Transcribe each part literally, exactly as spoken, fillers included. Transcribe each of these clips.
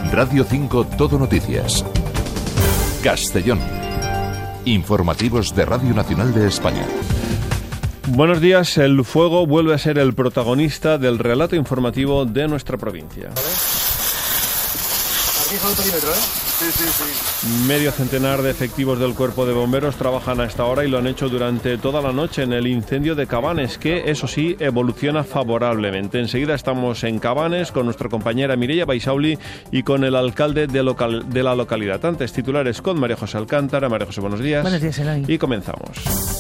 Radio cinco Todo Noticias. Castellón. Informativos de Radio Nacional de España. Buenos días. El fuego vuelve a ser el protagonista del relato informativo de nuestra provincia. Aquí es el perímetro, ¿eh? Sí, sí, sí. Medio centenar de efectivos del Cuerpo de Bomberos trabajan a esta hora y lo han hecho durante toda la noche en el incendio de Cabanes, que, eso sí, evoluciona favorablemente. Enseguida estamos en Cabanes con nuestra compañera Mireia Baisauli y con el alcalde de, local, de la localidad. Antes, titulares con María José Alcántara. María José, buenos días. Buenos días, Eloy. Y comenzamos.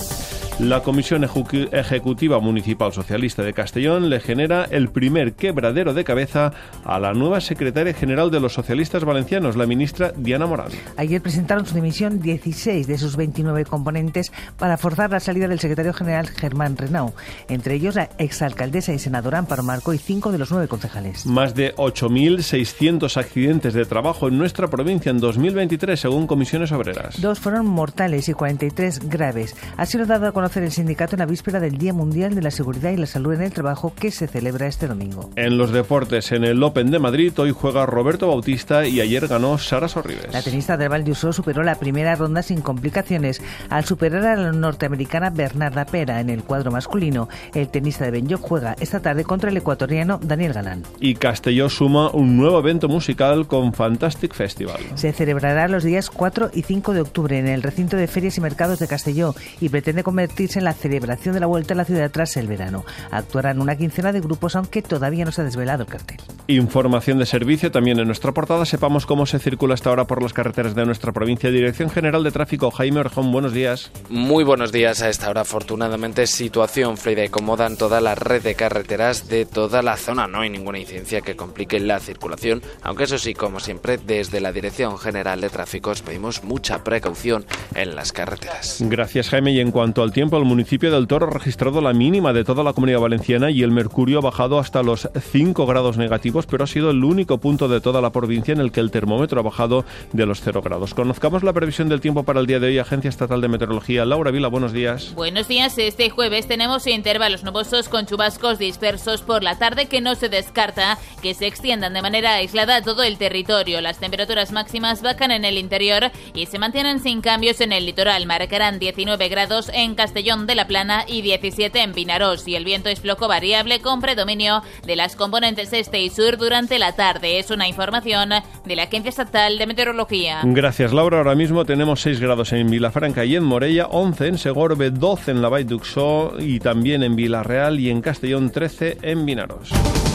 La Comisión Ejecutiva Municipal Socialista de Castellón le genera el primer quebradero de cabeza a la nueva secretaria general de los socialistas valencianos, la ministra Diana Morán. Ayer presentaron su dimisión dieciséis de sus veintinueve componentes para forzar la salida del secretario general Germán Renau, entre ellos la exalcaldesa y senadora Amparo Marco y cinco de los nueve concejales. Más de ocho mil seiscientos accidentes de trabajo en nuestra provincia en dos mil veintitrés, según Comisiones Obreras. Dos fueron mortales y cuarenta y tres graves. Así lo ha dado a conocer el sindicato en la víspera del Día Mundial de la Seguridad y la Salud en el Trabajo, que se celebra este domingo. En los deportes, en el Open de Madrid, hoy juega Roberto Bautista y ayer ganó Sara Sorribes. La tenista de Valdusó superó la primera ronda sin complicaciones al superar a la norteamericana Bernarda Pera. En el cuadro masculino, el tenista de Benlloc juega esta tarde contra el ecuatoriano Daniel Galán. Y Castelló suma un nuevo evento musical con Fantastic Festival. Se celebrará los días cuatro y cinco de octubre en el recinto de ferias y mercados de Castelló y pretende convertirse en la celebración de la vuelta a la ciudad tras el verano. Actuarán una quincena de grupos, aunque todavía no se ha desvelado el cartel. Información de servicio también en nuestra portada. Sepamos cómo se circula hasta ahora por las carreteras de nuestra provincia. Dirección General de Tráfico, Jaime Orejón, buenos días. Muy buenos días. A esta hora, afortunadamente, situación fluida y cómoda en toda la red de carreteras de toda la zona. No hay ninguna incidencia que complique la circulación, aunque eso sí, como siempre, desde la Dirección General de Tráfico os pedimos mucha precaución en las carreteras. Gracias, Jaime. Y en cuanto al tiempo, el municipio del Toro ha registrado la mínima de toda la Comunidad Valenciana y el mercurio ha bajado hasta los cinco grados negativos, pero ha sido el único punto de toda la provincia en el que el termómetro ha bajado de los cero grados. Conozcamos la previsión del tiempo para el día de hoy. Agencia Estatal de Meteorología. Laura Vila, buenos días. Buenos días. Este jueves tenemos intervalos nubosos con chubascos dispersos por la tarde, que no se descarta que se extiendan de manera aislada a todo el territorio. Las temperaturas máximas bajan en el interior y se mantienen sin cambios en el litoral. Marcarán diecinueve grados en Castellón de la Plana y diecisiete en Vinarós, y el viento es flojo variable con predominio de las componentes este y sur durante la tarde. Es una información de la Agencia Estatal de Meteorología. Gracias, Laura. Ahora mismo tenemos seis grados en Vilafranca y en Morella, once en Segorbe, doce en la Vall d'Uixó y también en Vilarreal, y en Castellón trece en Vinarós.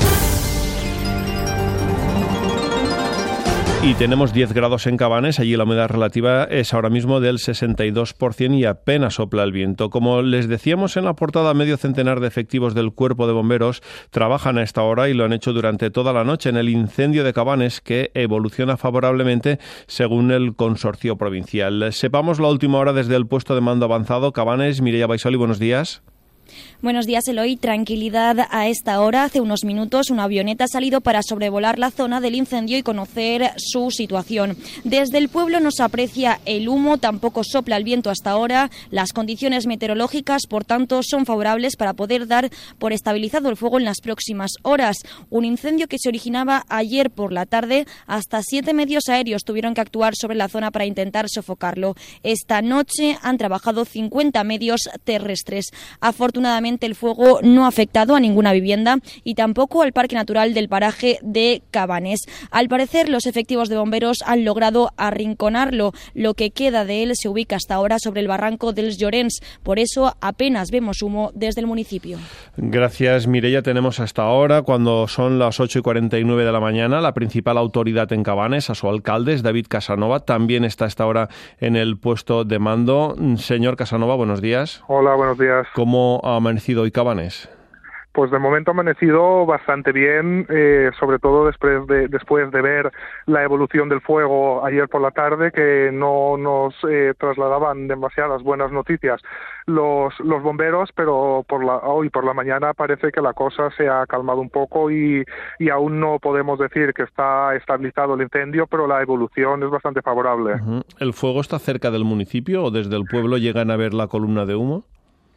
Y tenemos diez grados en Cabanes. Allí la humedad relativa es ahora mismo del sesenta y dos por ciento y apenas sopla el viento. Como les decíamos en la portada, medio centenar de efectivos del Cuerpo de Bomberos trabajan a esta hora y lo han hecho durante toda la noche en el incendio de Cabanes, que evoluciona favorablemente según el consorcio provincial. Sepamos la última hora desde el puesto de mando avanzado. Cabanes, Mireia Baisoli, buenos días. Buenos días, Eloy. Tranquilidad a esta hora. Hace unos minutos una avioneta ha salido para sobrevolar la zona del incendio y conocer su situación. Desde el pueblo no se aprecia el humo, tampoco sopla el viento hasta ahora. Las condiciones meteorológicas, por tanto, son favorables para poder dar por estabilizado el fuego en las próximas horas. Un incendio que se originaba ayer por la tarde. Hasta siete medios aéreos tuvieron que actuar sobre la zona para intentar sofocarlo. Esta noche han trabajado cincuenta medios terrestres. Afortunadamente, el fuego no ha afectado a ninguna vivienda y tampoco al Parque Natural del paraje de Cabanes. Al parecer, los efectivos de bomberos han logrado arrinconarlo. Lo que queda de él se ubica hasta ahora sobre el barranco dels Llorens. Por eso apenas vemos humo desde el municipio. Gracias, Mireia. Tenemos hasta ahora, cuando son las ocho y cuarenta y nueve de la mañana, la principal autoridad en Cabanes, a su alcalde, es David Casanova. También está hasta ahora en el puesto de mando. Señor Casanova, buenos días. Hola, buenos días. ¿Cómo ha amanecido hoy Cabanes? Pues de momento ha amanecido bastante bien, eh, sobre todo después de, después de ver la evolución del fuego ayer por la tarde, que no nos eh, trasladaban demasiadas buenas noticias los, los bomberos, pero por la, hoy por la mañana parece que la cosa se ha calmado un poco y, y aún no podemos decir que está estabilizado el incendio, pero la evolución es bastante favorable. Uh-huh. ¿El fuego está cerca del municipio o desde el pueblo llegan a ver la columna de humo?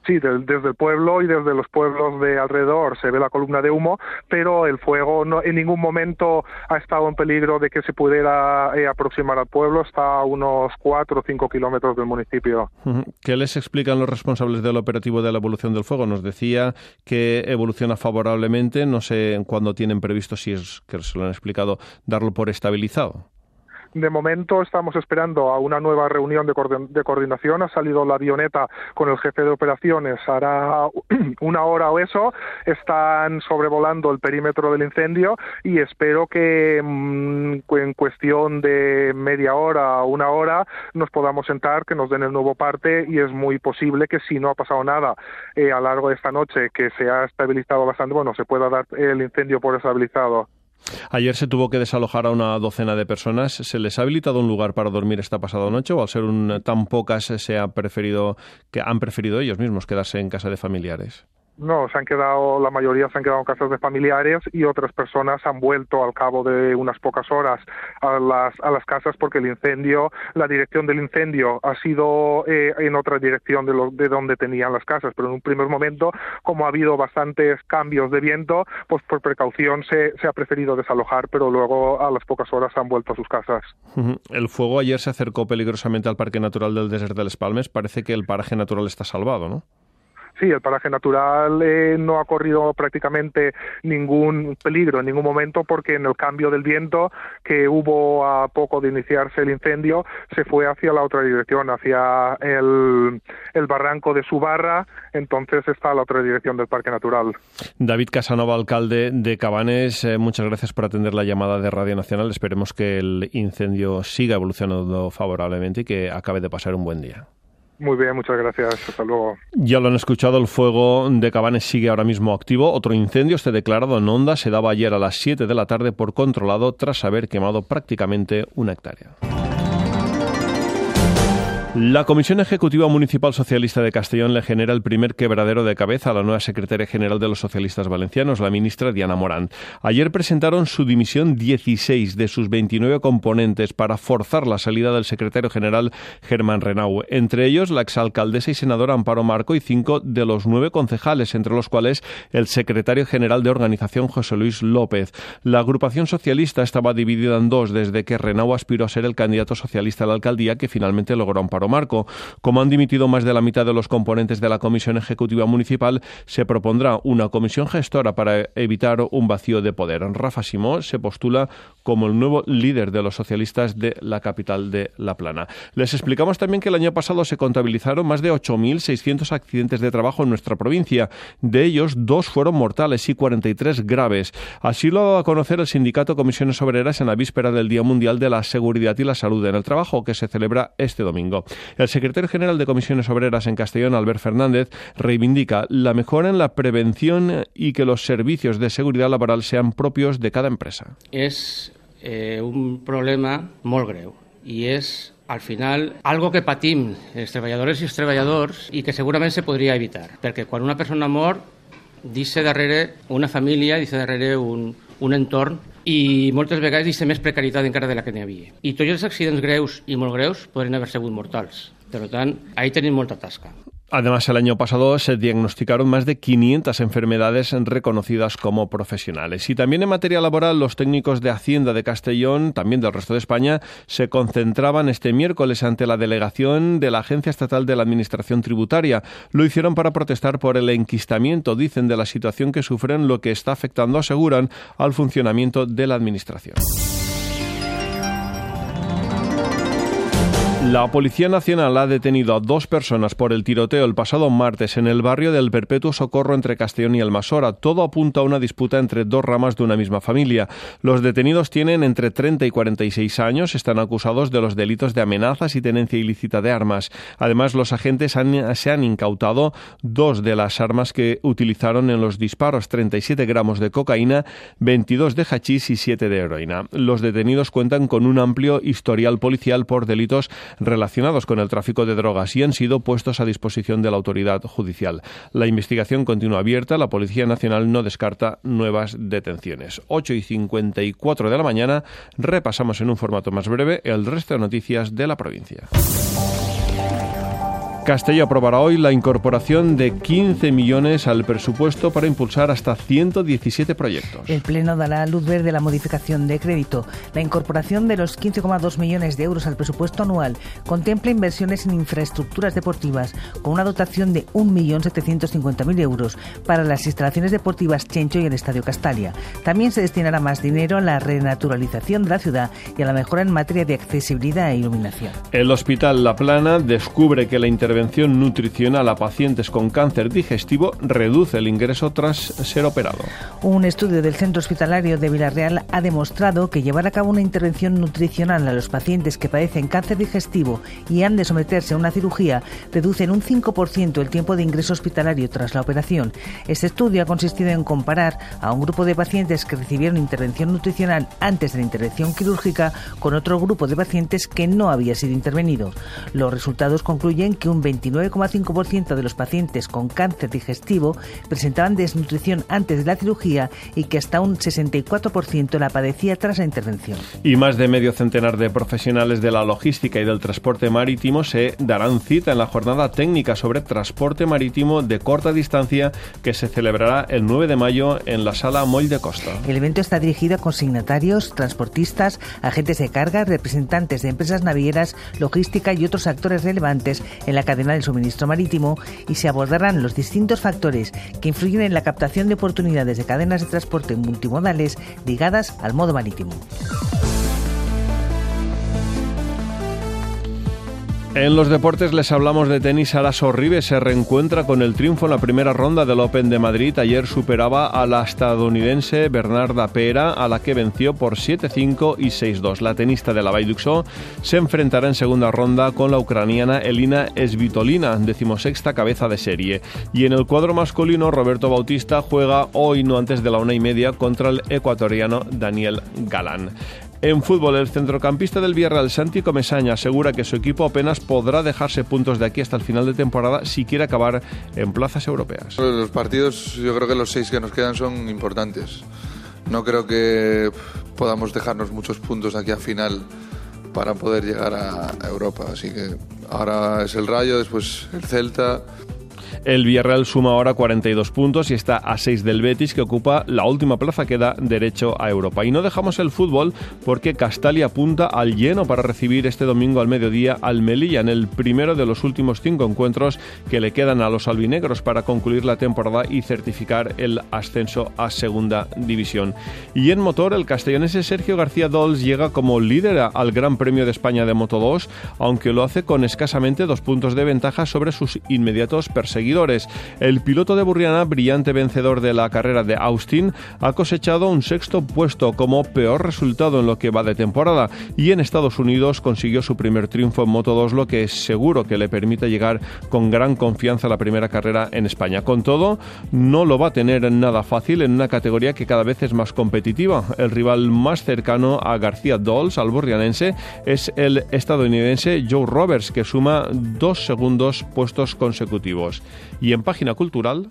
Sí, de, desde el pueblo y desde los pueblos de alrededor se ve la columna de humo, pero el fuego no, en ningún momento ha estado en peligro de que se pudiera eh, aproximar al pueblo. Está a unos cuatro o cinco kilómetros del municipio. ¿Qué les explican los responsables del operativo de la evolución del fuego? Nos decía que evoluciona favorablemente. No sé cuándo tienen previsto, si es que se lo han explicado, darlo por estabilizado. De momento estamos esperando a una nueva reunión de, coordin- de coordinación. Ha salido la avioneta con el jefe de operaciones. Hará una hora o eso. Están sobrevolando el perímetro del incendio y espero que mmm, en cuestión de media hora o una hora nos podamos sentar, que nos den el nuevo parte, y es muy posible que si no ha pasado nada eh, a lo largo de esta noche, que se ha estabilizado bastante, bueno, se pueda dar el incendio por estabilizado. Ayer se tuvo que desalojar a una docena de personas. ¿Se les ha habilitado un lugar para dormir esta pasada noche o al ser un, tan pocas se ha preferido que han preferido ellos mismos quedarse en casa de familiares? No, se han quedado, la mayoría se han quedado en casas de familiares y otras personas han vuelto al cabo de unas pocas horas a las a las casas, porque el incendio, la dirección del incendio ha sido eh, en otra dirección de, lo, de donde tenían las casas, pero en un primer momento, como ha habido bastantes cambios de viento, pues por precaución se, se ha preferido desalojar, pero luego a las pocas horas han vuelto a sus casas. El fuego ayer se acercó peligrosamente al Parque Natural del Desert de Les Palmes. Parece que el paraje natural está salvado, ¿no? Sí, el paraje natural eh, no ha corrido prácticamente ningún peligro en ningún momento, porque en el cambio del viento que hubo a poco de iniciarse el incendio se fue hacia la otra dirección, hacia el, el barranco de Subarra. Entonces está a la otra dirección del parque natural. David Casanova, alcalde de Cabanes, eh, muchas gracias por atender la llamada de Radio Nacional. Esperemos que el incendio siga evolucionando favorablemente y que acabe de pasar un buen día. Muy bien, muchas gracias. Hasta luego. Ya lo han escuchado, el fuego de Cabanes sigue ahora mismo activo. Otro incendio, este declarado en Onda, se daba ayer a las siete de la tarde por controlado tras haber quemado prácticamente una hectárea. La Comisión Ejecutiva Municipal Socialista de Castellón le genera el primer quebradero de cabeza a la nueva secretaria general de los socialistas valencianos, la ministra Diana Morant. Ayer presentaron su dimisión dieciséis de sus veintinueve componentes para forzar la salida del secretario general Germán Renau. Entre ellos, la exalcaldesa y senadora Amparo Marco y cinco de los nueve concejales, entre los cuales el secretario general de organización José Luis López. La agrupación socialista estaba dividida en dos desde que Renau aspiró a ser el candidato socialista a la alcaldía, que finalmente logró Amparo Marco. Como han dimitido más de la mitad de los componentes de la Comisión Ejecutiva Municipal, se propondrá una comisión gestora para evitar un vacío de poder. Rafa Simó se postula como el nuevo líder de los socialistas de la capital de La Plana. Les explicamos también que el año pasado se contabilizaron más de ocho mil seiscientos accidentes de trabajo en nuestra provincia. De ellos, dos fueron mortales y cuarenta y tres graves. Así lo ha dado a conocer el sindicato Comisiones Obreras en la víspera del Día Mundial de la Seguridad y la Salud en el Trabajo, que se celebra este domingo. El secretario general de Comisiones Obreras en Castellón, Albert Fernández, reivindica la mejora en la prevención y que los servicios de seguridad laboral sean propios de cada empresa. És eh, un problema molt greu i és, al final, algo que patim els treballadores i els treballadors i que segurament se podria evitar, perquè quan una persona mor, deixa darrere una família, deixa darrere un, un entorn, i moltes vegades deixa més precarietat encara de la que n'hi havia. I tots els accidents greus i molt greus podrien haver sigut mortals. Per tant, ahí tenim molta tasca. Además, el año pasado se diagnosticaron más de quinientas enfermedades reconocidas como profesionales. Y también en materia laboral, los técnicos de Hacienda de Castellón, también del resto de España, se concentraban este miércoles ante la delegación de la Agencia Estatal de la Administración Tributaria. Lo hicieron para protestar por el enquistamiento, dicen, de la situación que sufren, lo que está afectando, aseguran, al funcionamiento de la Administración. La Policía Nacional ha detenido a dos personas por el tiroteo el pasado martes en el barrio del Perpetuo Socorro entre Castellón y Almasora. Todo apunta a una disputa entre dos ramas de una misma familia. Los detenidos tienen entre treinta y cuarenta y seis años. Están acusados de los delitos de amenazas y tenencia ilícita de armas. Además, los agentes han, se han incautado dos de las armas que utilizaron en los disparos: treinta y siete gramos de cocaína, veintidós de hachís y siete de heroína. Los detenidos cuentan con un amplio historial policial por delitos relacionados con el tráfico de drogas y han sido puestos a disposición de la autoridad judicial. La investigación continúa abierta. La Policía Nacional no descarta nuevas detenciones. ocho y cincuenta y cuatro de la mañana. Repasamos en un formato más breve el resto de noticias de la provincia. Castelló aprobará hoy la incorporación de quince millones al presupuesto para impulsar hasta ciento diecisiete proyectos. El Pleno dará luz verde a la modificación de crédito. La incorporación de los quince coma dos millones de euros al presupuesto anual contempla inversiones en infraestructuras deportivas con una dotación de un millón setecientos cincuenta mil euros para las instalaciones deportivas Chencho y el Estadio Castalia. También se destinará más dinero a la renaturalización de la ciudad y a la mejora en materia de accesibilidad e iluminación. El Hospital La Plana descubre que la intervención nutricional a pacientes con cáncer digestivo reduce el ingreso tras ser operado. Un estudio del Centro Hospitalario de Villarreal ha demostrado que llevar a cabo una intervención nutricional a los pacientes que padecen cáncer digestivo y han de someterse a una cirugía reduce en un cinco por ciento el tiempo de ingreso hospitalario tras la operación. Este estudio ha consistido en comparar a un grupo de pacientes que recibieron intervención nutricional antes de la intervención quirúrgica con otro grupo de pacientes que no había sido intervenido. Los resultados concluyen que un veintinueve coma cinco por ciento de los pacientes con cáncer digestivo presentaban desnutrición antes de la cirugía y que hasta un sesenta y cuatro por ciento la padecía tras la intervención. Y más de medio centenar de profesionales de la logística y del transporte marítimo se darán cita en la jornada técnica sobre transporte marítimo de corta distancia que se celebrará el nueve de mayo en la Sala Moll de Costa. El evento está dirigido a consignatarios, transportistas, agentes de carga, representantes de empresas navieras, logística y otros actores relevantes en la cadena del suministro marítimo y se abordarán los distintos factores que influyen en la captación de oportunidades de cadenas de transporte multimodales ligadas al modo marítimo. En los deportes les hablamos de tenis. Sara Sorribes se reencuentra con el triunfo en la primera ronda del Open de Madrid. Ayer superaba a la estadounidense Bernarda Pera, a la que venció por siete cinco y seis dos. La tenista de la Vall d'Uixó se enfrentará en segunda ronda con la ucraniana Elina Svitolina, decimosexta cabeza de serie. Y en el cuadro masculino, Roberto Bautista juega hoy, no antes de la una y media, contra el ecuatoriano Daniel Galán. En fútbol, el centrocampista del Villarreal, Santi Comesaña, asegura que su equipo apenas podrá dejarse puntos de aquí hasta el final de temporada si quiere acabar en plazas europeas. Los partidos, yo creo que los seis que nos quedan son importantes. No creo que podamos dejarnos muchos puntos aquí al final para poder llegar a Europa. Así que ahora es el Rayo, después el Celta. El Villarreal suma ahora cuarenta y dos puntos y está a seis del Betis, que ocupa la última plaza que da derecho a Europa. Y no dejamos el fútbol porque Castalia apunta al lleno para recibir este domingo al mediodía al Melilla, en el primero de los últimos cinco encuentros que le quedan a los albinegros para concluir la temporada y certificar el ascenso a Segunda División. Y en motor, el castellonense Sergio García Dols llega como líder al Gran Premio de España de Moto dos, aunque lo hace con escasamente dos puntos de ventaja sobre sus inmediatos perseguidores. El piloto de Burriana, brillante vencedor de la carrera de Austin, ha cosechado un sexto puesto como peor resultado en lo que va de temporada, y en Estados Unidos consiguió su primer triunfo en Moto dos, lo que es seguro que le permite llegar con gran confianza a la primera carrera en España. Con todo, no lo va a tener nada fácil en una categoría que cada vez es más competitiva. El rival más cercano a García Dols, al burrianense, es el estadounidense Joe Roberts, que suma dos segundos puestos consecutivos. Y en página cultural...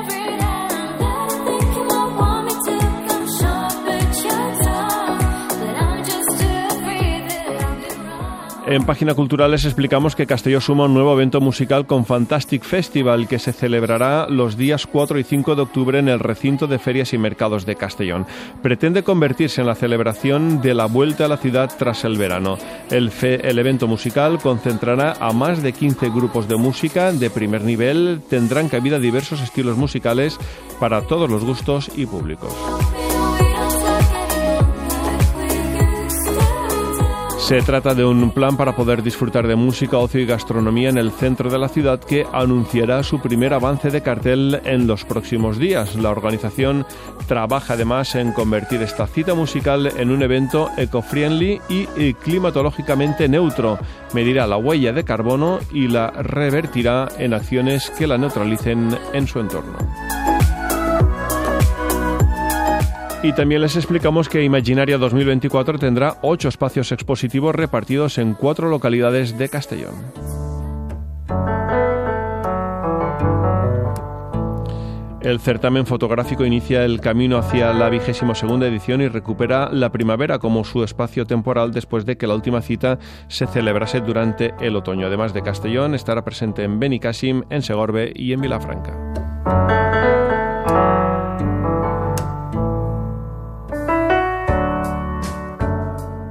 En Página Cultural les explicamos que Castelló suma un nuevo evento musical con Fantastic Festival, que se celebrará los días cuatro y cinco de octubre en el recinto de ferias y mercados de Castellón. Pretende convertirse en la celebración de la vuelta a la ciudad tras el verano. El, fe, el evento musical concentrará a más de quince grupos de música de primer nivel. Tendrán cabida diversos estilos musicales para todos los gustos y públicos. Se trata de un plan para poder disfrutar de música, ocio y gastronomía en el centro de la ciudad, que anunciará su primer avance de cartel en los próximos días. La organización trabaja además en convertir esta cita musical en un evento eco-friendly y climatológicamente neutro. Medirá la huella de carbono y la revertirá en acciones que la neutralicen en su entorno. Y también les explicamos que Imaginaria dos mil veinticuatro tendrá ocho espacios expositivos repartidos en cuatro localidades de Castellón. El certamen fotográfico inicia el camino hacia la vigésima segunda edición y recupera la primavera como su espacio temporal después de que la última cita se celebrase durante el otoño. Además de Castellón, estará presente en Benicàssim, en Segorbe y en Vilafranca.